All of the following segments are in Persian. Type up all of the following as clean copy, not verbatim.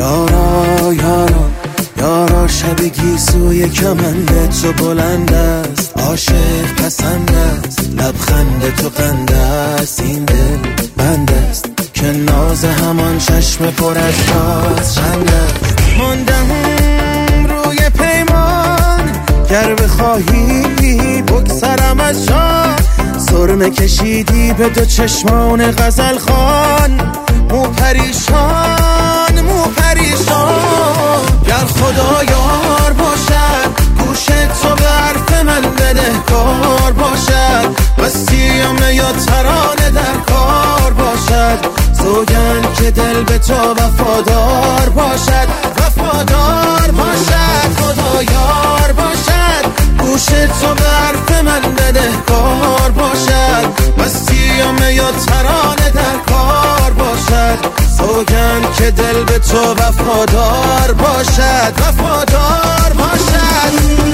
یارا یارا یارا شب گیسوی کمند تو بلند است، عاشق پسند است، لبخند تو قند است، این دل بند است که ناز همان چشم پر از راز خند است. ماندم روی پیمان گر بخواهی بگذرم از جان، سرمه کشیدی به دو چشمان غزل خان، مو پریشان مو پریشان. گر خدا یار باشد گوش تو به حرف من بدهکار باشد، بستیم یا ترانه در کار باشد، سوگند که دل به تو وفادار باشد وفادار باشد. خدا یار باشد گوش تو به حرف من بدهکار باشد، بستیم یا ترانه در کار باشد، سوگند که دل به تو وفادار باشد وفادار باشد.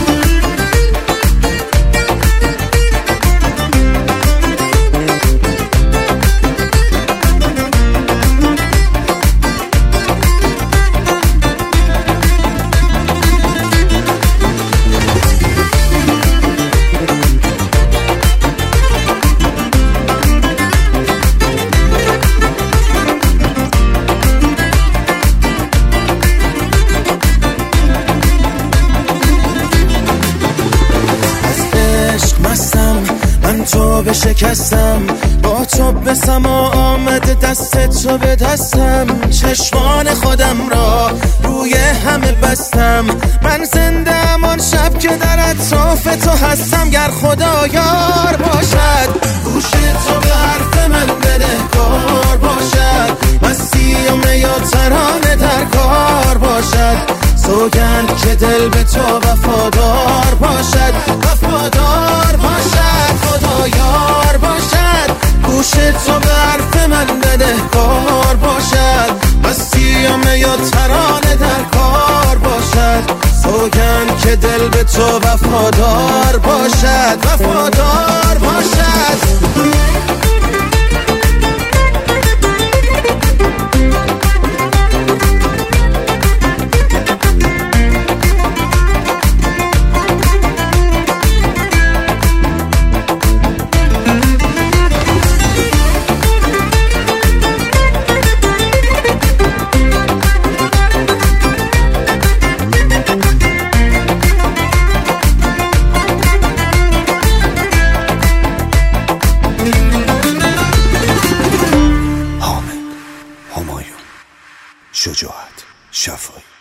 تو بشکستم با تو به سما آمده دست تو به دستم، چشمان خودم را روی همه بستم، من زنده آن شب که در اطراف تو هستم. گر خدا یار باشد گوش تو به حرف من بدهکار باشد، مسیم یا ترانه در کار باشد، سوگند که دل به تو وفادار باشد وفادار باشد. خدا یار باشد گوش تو به حرف من بدهکار باشد، بستیم یا ترانه در کار باشد، سوگند که دل به تو وفادار باشد وفادار باشد. همایون، شجاعت، شفایی.